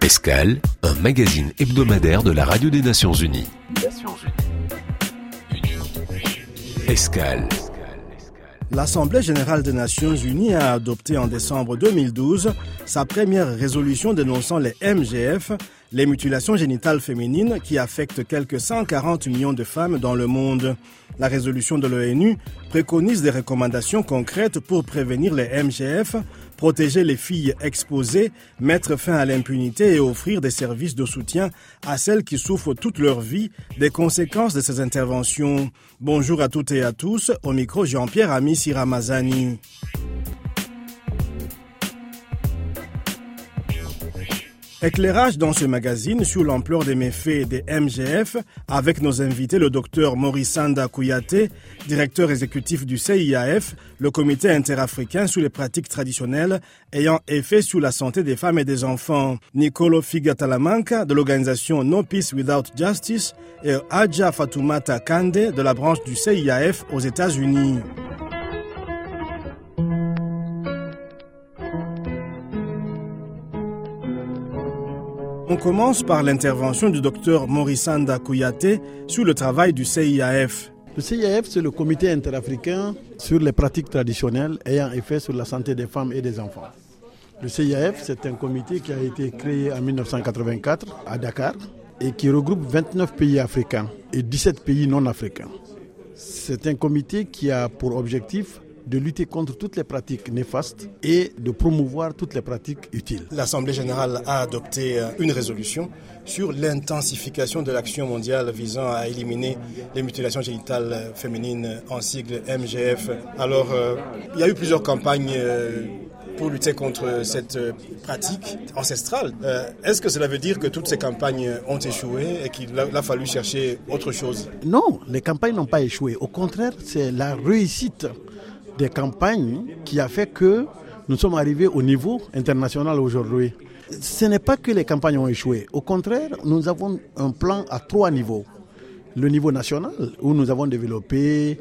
Escale, un magazine hebdomadaire de la Radio des Nations Unies. Escale. L'Assemblée générale des Nations Unies a adopté en décembre 2012 sa première résolution dénonçant les MGF, les mutilations génitales féminines qui affectent quelques 140 millions de femmes dans le monde. La résolution de l'ONU préconise des recommandations concrètes pour prévenir les MGF, protéger les filles exposées, mettre fin à l'impunité et offrir des services de soutien à celles qui souffrent toute leur vie des conséquences de ces interventions. Bonjour à toutes et à tous, au micro Jean-Pierre Amissi Ramazani. Éclairage dans ce magazine sur l'ampleur des méfaits des MGF avec nos invités le docteur Morisanda Kouyaté, directeur exécutif du CIAF, le comité interafricain sur les pratiques traditionnelles ayant effet sur la santé des femmes et des enfants, Nicolo Figatalamanca de l'organisation No Peace Without Justice et Adja Fatoumata Kande de la branche du CIAF aux États-Unis. On commence par l'intervention du docteur Morisanda Kouyaté sur le travail du CIAF. Le CIAF, c'est le comité interafricain sur les pratiques traditionnelles ayant effet sur la santé des femmes et des enfants. Le CIAF, c'est un comité qui a été créé en 1984 à Dakar et qui regroupe 29 pays africains et 17 pays non africains. C'est un comité qui a pour objectif de lutter contre toutes les pratiques néfastes et de promouvoir toutes les pratiques utiles. L'Assemblée générale a adopté une résolution sur l'intensification de l'action mondiale visant à éliminer les mutilations génitales féminines, en sigle MGF. Alors, il y a eu plusieurs campagnes pour lutter contre cette pratique ancestrale. Est-ce que cela veut dire que toutes ces campagnes ont échoué et qu'il a fallu chercher autre chose? Non, les campagnes n'ont pas échoué. Au contraire, c'est la réussite des campagnes qui a fait que nous sommes arrivés au niveau international aujourd'hui. Ce n'est pas que les campagnes ont échoué. Au contraire, nous avons un plan à 3 niveaux. Le niveau national, où nous avons développé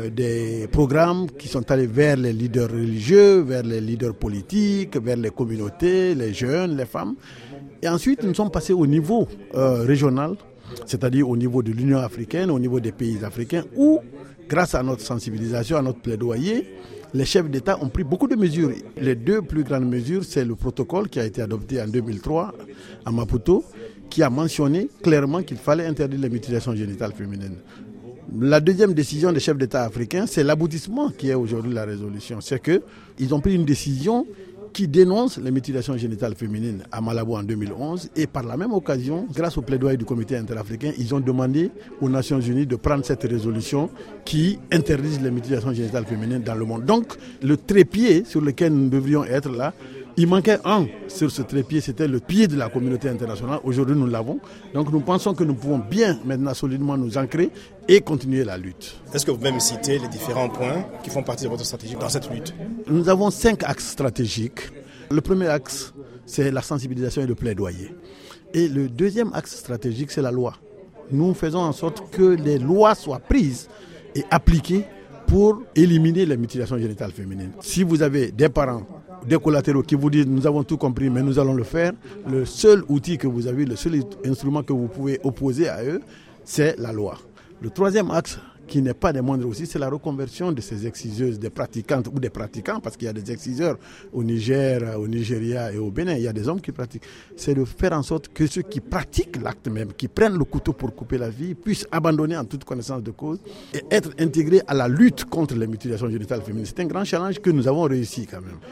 des programmes qui sont allés vers les leaders religieux, vers les leaders politiques, vers les communautés, les jeunes, les femmes. Et ensuite, nous sommes passés au niveau régional, c'est-à-dire au niveau de l'Union africaine, au niveau des pays africains, où grâce à notre sensibilisation, à notre plaidoyer, les chefs d'État ont pris beaucoup de mesures. Les 2 plus grandes mesures, c'est le protocole qui a été adopté en 2003 à Maputo, qui a mentionné clairement qu'il fallait interdire les mutilations génitales féminines. La deuxième décision des chefs d'État africains, c'est l'aboutissement qui est aujourd'hui la résolution. C'est qu'ils ont pris une décision qui dénonce les mutilations génitales féminines à Malabo en 2011 et par la même occasion, grâce au plaidoyer du comité interafricain, ils ont demandé aux Nations Unies de prendre cette résolution qui interdit les mutilations génitales féminines dans le monde. Donc, le trépied sur lequel nous devrions être là, il manquait un sur ce trépied, c'était le pied de la communauté internationale. Aujourd'hui, nous l'avons. Donc, nous pensons que nous pouvons bien maintenant solidement nous ancrer et continuer la lutte. Est-ce que vous pouvez me citer les différents points qui font partie de votre stratégie dans cette lutte? Nous avons 5 axes stratégiques. Le premier axe, c'est la sensibilisation et le plaidoyer. Et le deuxième axe stratégique, c'est la loi. Nous faisons en sorte que les lois soient prises et appliquées pour éliminer les mutilations génitales féminines. Si vous avez des parents, des collatéraux qui vous disent « nous avons tout compris, mais nous allons le faire », le seul outil que vous avez, le seul instrument que vous pouvez opposer à eux, c'est la loi. Le troisième axe, qui n'est pas des moindres aussi, c'est la reconversion de ces exciseuses, des pratiquantes ou des pratiquants, parce qu'il y a des exciseurs au Niger, au Nigeria et au Bénin, il y a des hommes qui pratiquent. C'est de faire en sorte que ceux qui pratiquent l'acte même, qui prennent le couteau pour couper la vie, puissent abandonner en toute connaissance de cause et être intégrés à la lutte contre les mutilations génitales féminines. C'est un grand challenge que nous avons réussi quand même.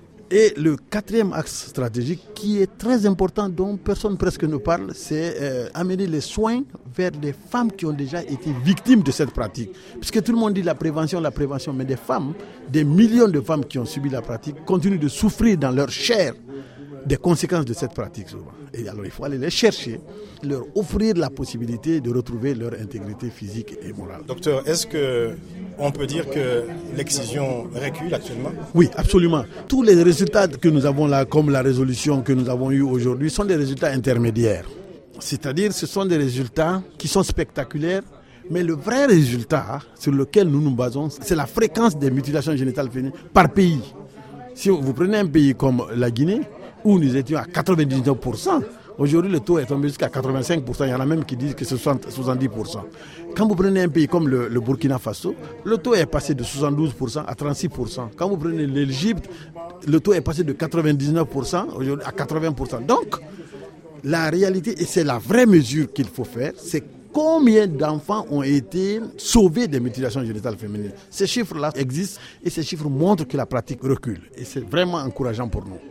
Et le quatrième axe stratégique qui est très important, dont personne presque ne parle, c'est amener les soins vers les femmes qui ont déjà été victimes de cette pratique. Puisque tout le monde dit la prévention, mais des femmes, des millions de femmes qui ont subi la pratique continuent de souffrir dans leur chair des conséquences de cette pratique souvent. Et alors il faut aller les chercher, leur offrir la possibilité de retrouver leur intégrité physique et morale. Docteur, est-ce qu'on peut dire que l'excision recule actuellement? Oui, absolument. Tous les résultats que nous avons là, comme la résolution que nous avons eue aujourd'hui, sont des résultats intermédiaires. C'est-à-dire ce sont des résultats qui sont spectaculaires, mais le vrai résultat sur lequel nous nous basons, c'est la fréquence des mutilations génitales féminines par pays. Si vous prenez un pays comme la Guinée, où nous étions à 99%. Aujourd'hui, le taux est tombé jusqu'à 85%. Il y en a même qui disent que c'est 70%. Quand vous prenez un pays comme le Burkina Faso, le taux est passé de 72% à 36%. Quand vous prenez l'Égypte, le taux est passé de 99% aujourd'hui à 80%. Donc, la réalité, et c'est la vraie mesure qu'il faut faire, c'est combien d'enfants ont été sauvés des mutilations génitales féminines. Ces chiffres-là existent et ces chiffres montrent que la pratique recule. Et c'est vraiment encourageant pour nous.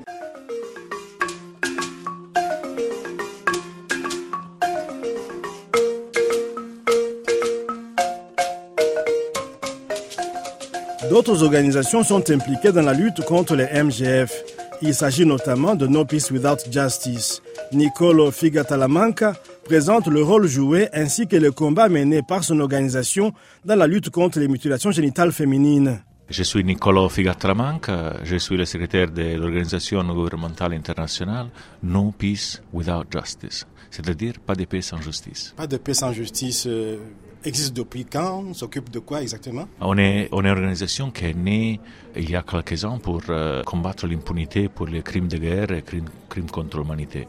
D'autres organisations sont impliquées dans la lutte contre les MGF. Il s'agit notamment de No Peace Without Justice. Nicolo Figatalamanca présente le rôle joué ainsi que le combat mené par son organisation dans la lutte contre les mutilations génitales féminines. Je suis Nicolo Figatalamanca, je suis le secrétaire de l'organisation gouvernementale internationale No Peace Without Justice, c'est-à-dire pas de paix sans justice. Pas de paix sans justice existe depuis quand? On s'occupe de quoi exactement? On est une organisation qui est née il y a quelques ans pour combattre l'impunité pour les crimes de guerre et crimes contre l'humanité.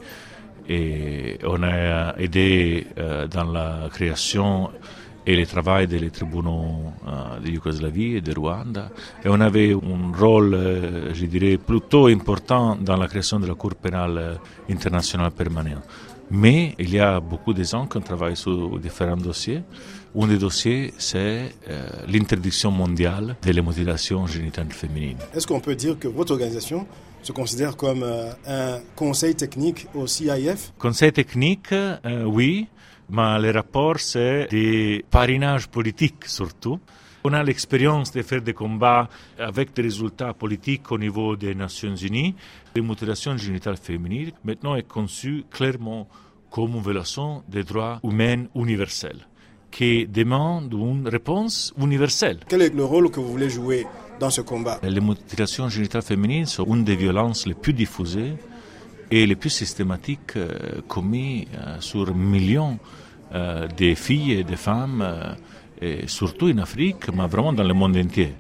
Et on a aidé dans la création et le travail des tribunaux de Yougoslavie et de Rwanda. Et on avait un rôle, je dirais, plutôt important dans la création de la Cour pénale internationale permanente. Mais il y a beaucoup de gens qui travaillent sur différents dossiers. Un des dossiers, c'est l'interdiction mondiale de la mutilation génitale féminine. Est-ce qu'on peut dire que votre organisation se considère comme un conseil technique au CIF? Conseil technique, oui, mais le rapport, c'est des parrainages politiques surtout. On a l'expérience de faire des combats avec des résultats politiques au niveau des Nations Unies. La mutilation génitale féminine maintenant est conçue clairement comme une violation des droits humains universels, qui demande une réponse universelle. Quel est le rôle que vous voulez jouer dans ce combat? Les mutilations génitales féminines sont une des violences les plus diffusées et les plus systématiques commises sur millions de filles et de femmes, et surtout en Afrique, mais vraiment dans le monde entier.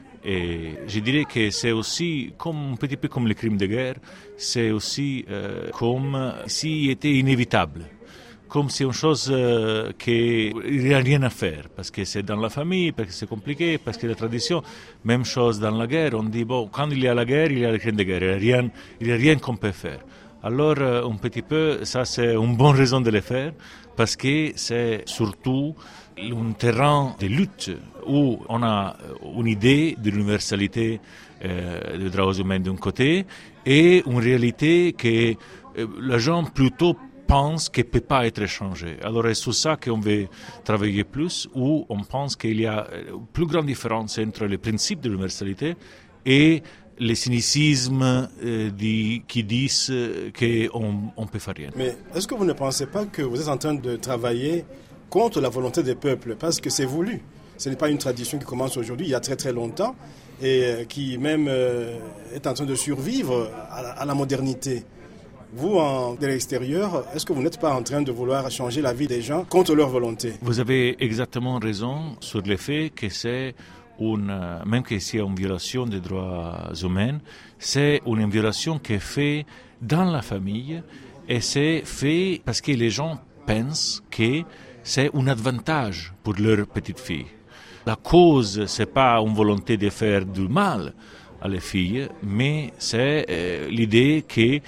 Et je dirais que c'est aussi un petit peu comme les crimes de guerre, c'est aussi comme s'il était inévitable. Comme c'est une chose qu'il n'y a rien à faire, parce que c'est dans la famille, parce que c'est compliqué, parce que la tradition, même chose dans la guerre, on dit, bon, quand il y a la guerre, il y a les crimes de guerre, il n'y a rien qu'on peut faire. Alors, un petit peu, ça c'est une bonne raison de le faire, parce que c'est surtout un terrain de lutte où on a une idée de l'universalité des droits humains d'un côté et une réalité que les gens plutôt pensent qu'elle ne peut pas être changée. Alors c'est sur ça qu'on veut travailler plus, où on pense qu'il y a une plus grande différence entre les principes de l'universalité et les cynicismes qui disent qu'on ne peut faire rien. Mais est-ce que vous ne pensez pas que vous êtes en train de travailler contre la volonté des peuples? Parce que c'est voulu. Ce n'est pas une tradition qui commence aujourd'hui, il y a très très longtemps, et qui même est en train de survivre à la modernité. Vous, de l'extérieur, est-ce que vous n'êtes pas en train de vouloir changer la vie des gens contre leur volonté? Vous avez exactement raison sur le fait que c'est même que c'est une violation des droits humains, c'est une violation qui est faite dans la famille et c'est fait parce que les gens pensent que c'est un avantage pour leur petite fille. La cause, c'est pas une volonté de faire du mal à les filles, mais c'est l'idée que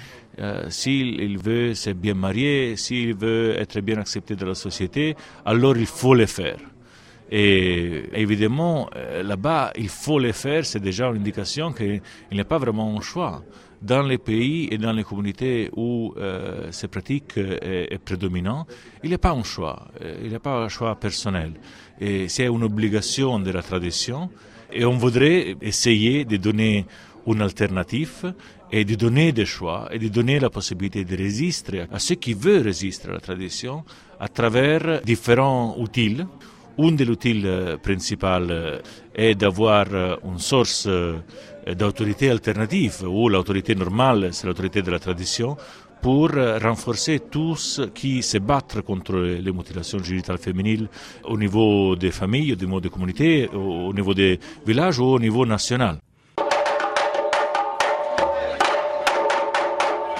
s'il veut se bien marier, s'il veut être bien accepté dans la société, alors il faut le faire. Et évidemment, là-bas, il faut le faire, c'est déjà une indication qu'il n'y a pas vraiment un choix. Dans les pays et dans les communautés où ces pratiques est prédominant, il n'y a pas un choix, il n'y a pas un choix personnel. Et c'est une obligation de la tradition et on voudrait essayer de donner une alternative et de donner des choix et de donner la possibilité de résister à ceux qui veulent résister à la tradition à travers différents outils. Un des outils principaux est d'avoir une source d'autorité alternative, où l'autorité normale, c'est l'autorité de la tradition, pour renforcer tous qui se battent contre les mutilations génitales féminines au niveau des familles, au niveau des communautés, au niveau des villages ou au niveau national.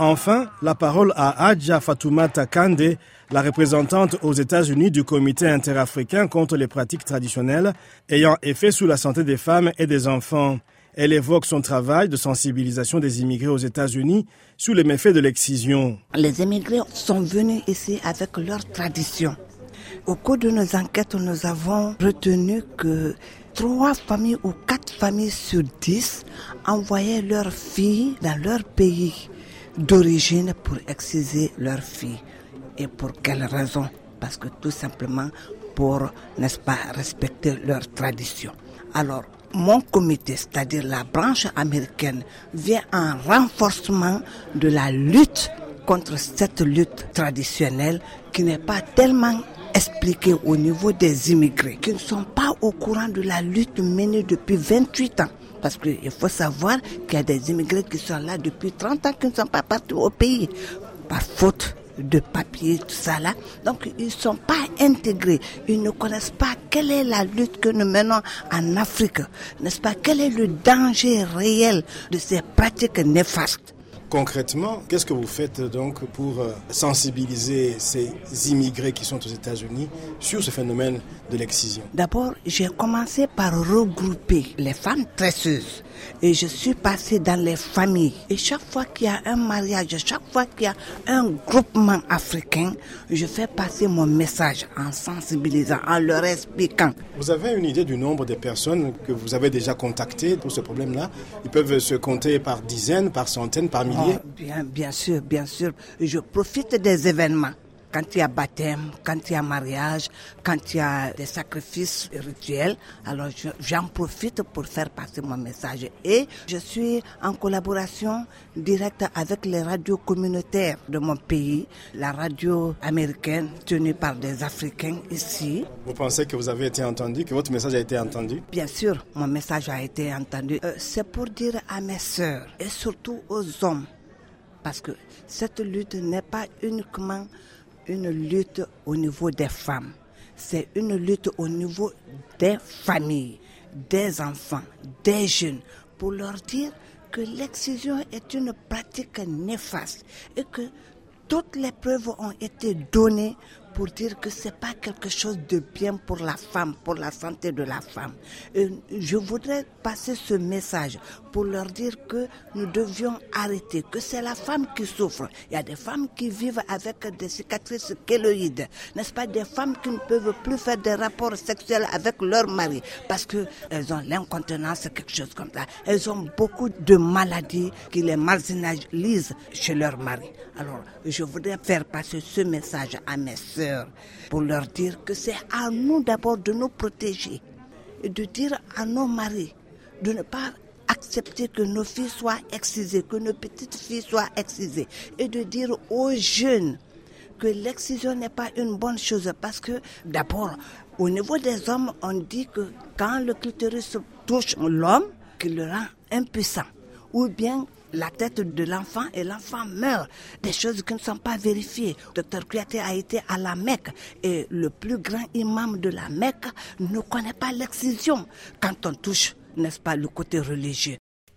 Enfin, la parole à Hadja Fatoumata Kandé, la représentante aux États-Unis du Comité interafricain contre les pratiques traditionnelles ayant effet sur la santé des femmes et des enfants. Elle évoque son travail de sensibilisation des immigrés aux États-Unis sur les méfaits de l'excision. Les immigrés sont venus ici avec leurs traditions. Au cours de nos enquêtes, nous avons retenu que 3 familles ou 4 familles sur 10 envoyaient leurs filles dans leur pays d'origine pour exciser leurs filles. Et pour quelle raison? Parce que tout simplement pour, n'est-ce pas, respecter leurs traditions. Alors, mon comité, c'est-à-dire la branche américaine, vient en renforcement de la lutte contre cette lutte traditionnelle qui n'est pas tellement expliquée au niveau des immigrés, qui ne sont pas au courant de la lutte menée depuis 28 ans. Parce qu'il faut savoir qu'il y a des immigrés qui sont là depuis 30 ans qui ne sont pas partis au pays par faute de papier, tout ça là. Donc ils ne sont pas intégrés. Ils ne connaissent pas quelle est la lutte que nous menons en Afrique. N'est-ce pas? Quel est le danger réel de ces pratiques néfastes? Concrètement, qu'est-ce que vous faites donc pour sensibiliser ces immigrés qui sont aux États-Unis sur ce phénomène de l'excision? D'abord, j'ai commencé par regrouper les femmes tresseuses et je suis passée dans les familles. Et chaque fois qu'il y a un mariage, chaque fois qu'il y a un groupement africain, je fais passer mon message en sensibilisant, en leur expliquant. Vous avez une idée du nombre de personnes que vous avez déjà contactées pour ce problème-là? Ils peuvent se compter par dizaines, par centaines, par milliers? Bien sûr. Je profite des événements. Quand il y a baptême, quand il y a mariage, quand il y a des sacrifices rituels, alors j'en profite pour faire passer mon message. Et je suis en collaboration directe avec les radios communautaires de mon pays, la radio américaine tenue par des Africains ici. Vous pensez que vous avez été entendu, que votre message a été entendu? Bien sûr, mon message a été entendu. C'est pour dire à mes sœurs et surtout aux hommes, parce que cette lutte n'est pas uniquement une lutte au niveau des femmes, c'est une lutte au niveau des familles, des enfants, des jeunes, pour leur dire que l'excision est une pratique néfaste et que toutes les preuves ont été données pour dire que ce n'est pas quelque chose de bien pour la femme, pour la santé de la femme. Et je voudrais passer ce message pour leur dire que nous devions arrêter, que c'est la femme qui souffre. Il y a des femmes qui vivent avec des cicatrices kéloïdes, n'est-ce pas, des femmes qui ne peuvent plus faire des rapports sexuels avec leur mari parce qu'elles ont l'incontinence, quelque chose comme ça. Elles ont beaucoup de maladies qui les marginalisent chez leur mari. Alors, je voudrais faire passer ce message à mes sœurs pour leur dire que c'est à nous d'abord de nous protéger et de dire à nos maris de ne pas accepter que nos filles soient excisées, que nos petites filles soient excisées et de dire aux jeunes que l'excision n'est pas une bonne chose parce que d'abord, au niveau des hommes, on dit que quand le clitoris touche l'homme, qu'il le rend impuissant ou bien la tête de l'enfant et l'enfant meurt. Des choses qui ne sont pas vérifiées. Dr Kouyaté a été à la Mecque et le plus grand imam de la Mecque ne connaît pas l'excision quand on touche, n'est-ce pas, le côté religieux.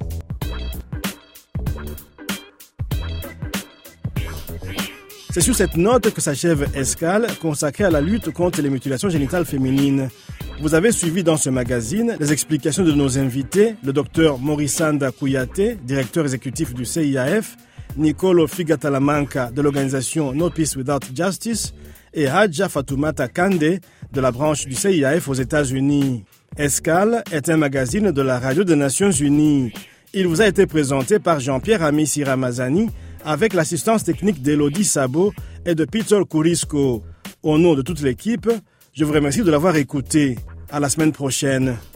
C'est sur cette note que s'achève Escale, consacrée à la lutte contre les mutilations génitales féminines. Vous avez suivi dans ce magazine les explications de nos invités, le docteur Morissanda Kouyaté, directeur exécutif du CIAF, Nicolo Figatalamanca de l'organisation No Peace Without Justice et Hadja Fatoumata Kandé de la branche du CIAF aux États-Unis. Escale est un magazine de la Radio des Nations Unies. Il vous a été présenté par Jean-Pierre Amissi Ramazani avec l'assistance technique d'Elodie Sabo et de Peter Kurisco. Au nom de toute l'équipe, je vous remercie de l'avoir écouté. À la semaine prochaine.